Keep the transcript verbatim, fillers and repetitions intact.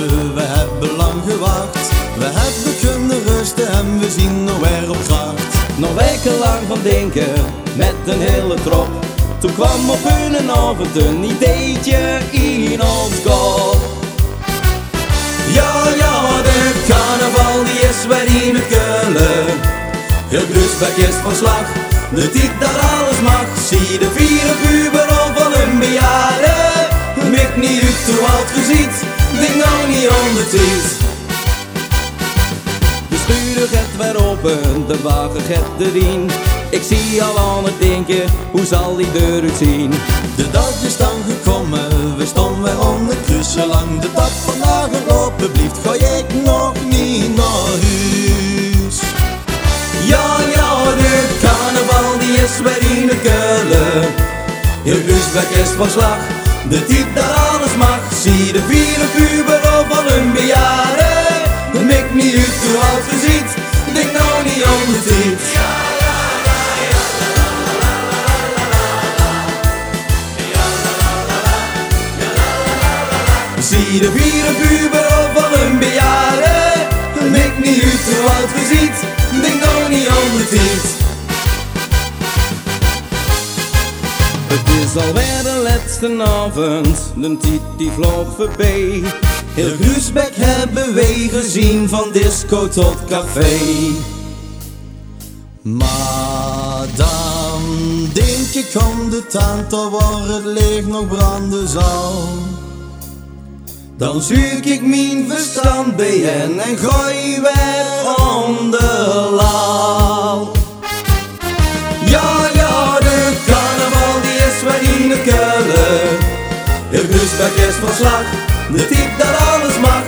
we hebben lang gewacht. We hebben kunnen rusten en we zien nog weer op kracht. Nog wekenlang van denken, met een hele trop. Toen kwam op een avond een ideetje in ons kop. Ja, ja, de carnaval die is weer in het Keulen. Heel Groesbeek is van slag, de tijd dat alles mag. Zie de vieren puber al van een bejaarde. Mik niet uit hoe oud je ziet, denk nou niet om de tijd. De schuur gaat weer open, de wagen gaat erin. Ik zie al aan het denken, hoe zal die deur uitzien? De dag is dan gekomen, we stonden weer om de kruisen. Lang de dag vandaag gelopen blieft, ga ik nog niet naar huis. Ja, ja, de carnaval die is weer in de Keulen. Heel Groesbeek is van slag, de tijd dat alles mag. Zie de vierde puber al van een bejaarde. Mik niet uit hoe oud je ziet, denk nou niet om de tijd. Zie de vierde puber al van een bejaarde. Mik niet uit hoe oud je ziet, denk nou niet om de tijd. Het is alweer de laatste avond, de tijd die vloog voorbij. Heel Groesbeek hebben wij gezien, van disco tot café. Maar dan denk ik om de tante waar het licht nog branden zal. Dan zoek ik mijn verstand bij hen en gooi weer om de laal. Ja, ja, de carnaval die is weer in de Keulen. Heel Groesbeek is van slag, de type dat alles mag.